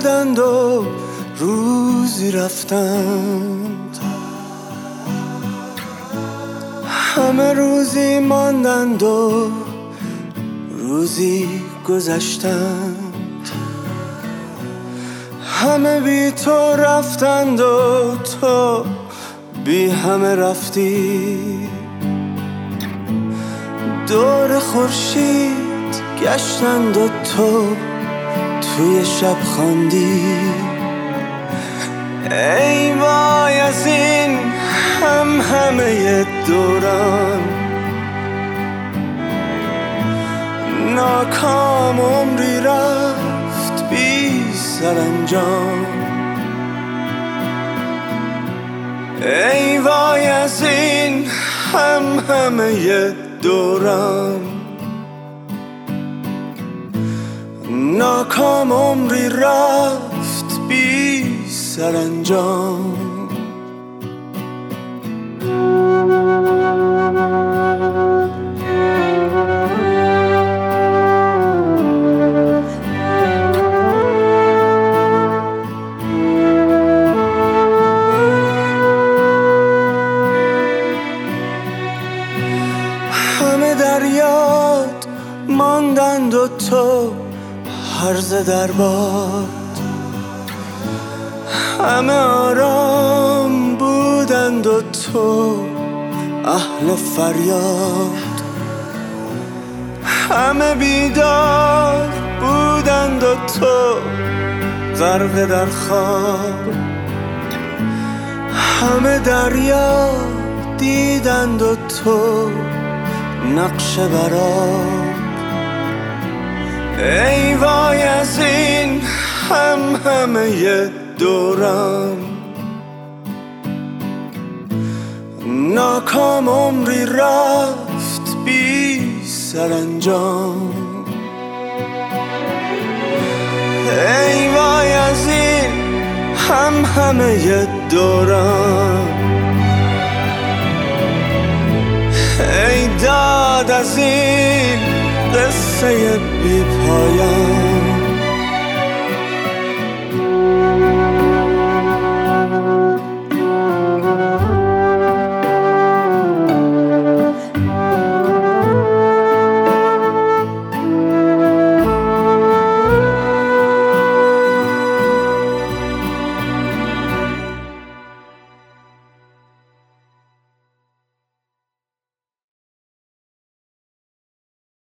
آمدند و روزی رفتند، همه روزی ماندند و روزی گذشتند، همه بی تو رفتند و تو بی همه رفتی، دور خورشید گشتند و تو توی شب خواندی. ای وای از این همه دوران، ناکام عمری رفت بی سرانجام. ای وای از این همه دوران، ناکام عمری رفت بی سرانجام. همه در یاد ماندند و تو هرزه در باد، همه آرام بودند و تو اهل فریاد، همه بیدار بودند و تو غرق در خواب، همه دریا دیدند و تو نقش برآب. ای وای از این همه دوران، ناکام عمری رفت بی سرانجام. ای وای از این همه دوران، ای داد از این قصه بی پایان.